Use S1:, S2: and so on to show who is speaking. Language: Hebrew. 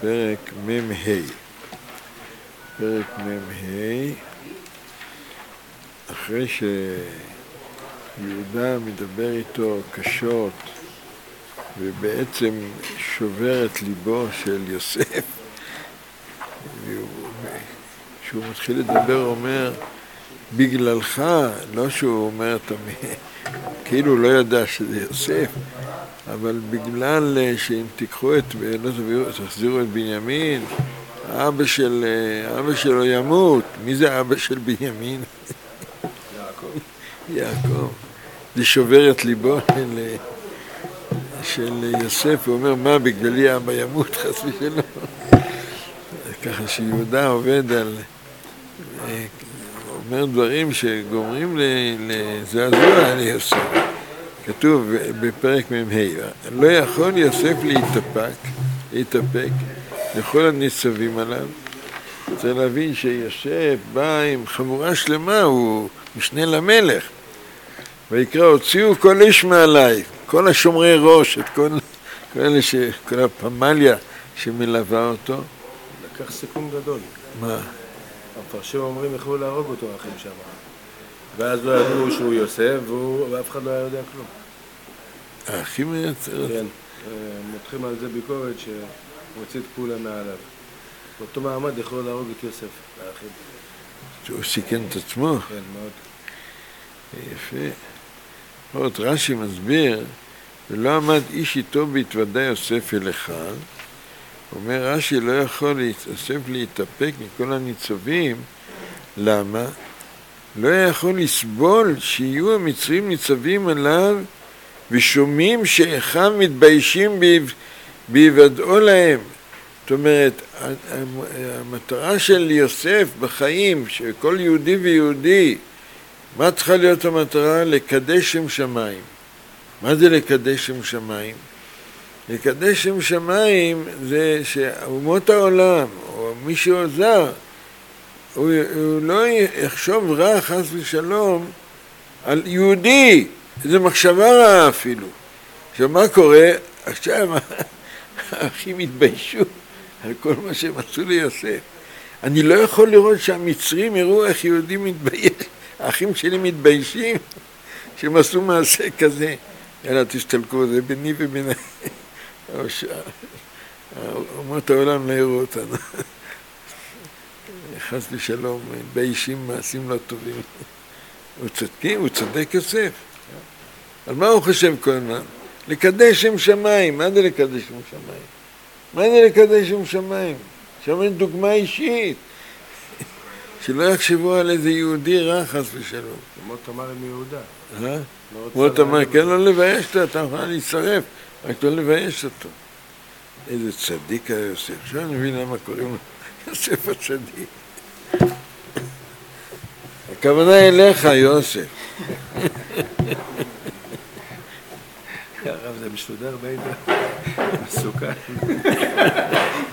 S1: פרק מ"ה. פרק מ"ה, אחרי שיהודה מדבר איתו קשות ובעצם שובר את ליבו של יוסף, כשהוא מתחיל לדבר הוא אומר בגללך, לא שהוא אומר תמיד, כאילו הוא לא ידע שזה יוסף, אבל בגלל שאם תיקחו תחזירו את בנימין, אבא שלו ימות. מי זה אבא של בנימין?
S2: יעקב.
S1: יעקב. זה שובר את ליבו של יוסף, הוא אומר מה בגללי אבא ימות חס ושלום. ככה שיהודה עובד על, אומר דברים שגומרים לזעזוע ליוסף. כתוב בפרק מ"ה, לא יכול יוסף להתאפק לכל הניצבים עליו. צריך להבין שיוסף בא עם חבורה שלמה, הוא משנה למלך. ויקרא, הוציאו כל איש מעליי, כל השומרי ראש, את כל הפמליה שמלווה אותו.
S2: לקח סיכון גדול.
S1: מה?
S2: המפרשים אומרים יכלו להרוג אותו האחים שם. ואז לא ידעו שהוא יוסף, ואף אחד לא יודע כלום.
S1: האחים מייצר.
S2: כן, מותחים על זה ביקורת שמוציא את כולם מעליו. באותו מעמד יכלו להרוג את יוסף, האחים.
S1: שהוא סיכן את עצמו.
S2: כן, מאוד.
S1: יפה. עוד רש"י מסביר, ולא עמד איש איתו בהתוודע יוסף אל אחד. אומר רש"י לא יכול יוסף להתאפק מכל הניצבים. למה? לא יכול לסבול שיהיו המצרים ניצבים עליו ושומעים שאחיו מתביישים בהיוודעו להם. זאת אומרת, המטרה של יוסף בחיים, שכל יהודי ויהודי, מה צריכה להיות המטרה? לקדש שם שמיים. מה זה לקדש שם שמיים? לקדש שם שמיים זה שאומות העולם, או מי שעוזר, הוא לא יחשוב רע חס ושלום על יהודי, איזו מחשבה רעה אפילו. עכשיו מה קורה? עכשיו האחים התביישו על כל מה שהם עשו ליוסף. אני לא יכול לראות שהמצרים יראו איך יהודי מתבייש, האחים שלי מתביישים שהם עשו מעשה כזה. יאללה תסתלקו, זה ביני וביני. אומות העולם לא יראו אותנו. חס ושלום, מתביישים מעשים לא טובים. הוא צודק יוסף. על מה הוא חושב כל הזמן? לקדש שם שמיים. מה זה לקדש שם שמיים? מה זה לקדש שם שמיים? שם דוגמה אישית. שלא יחשבו על איזה יהודי רע חס ושלום.
S2: כמו תמר עם יהודה.
S1: כמו תמר, כן, לא לבייש אותו, אתה יכול להצטרף, רק לא לבייש אותו. איזה צדיק היה יוסף. עכשיו אני מבין למה קוראים לו יוסף הצדיק. הכוונה אליך, יוסף.
S2: הרב, זה משודר בעידה. מסוכן.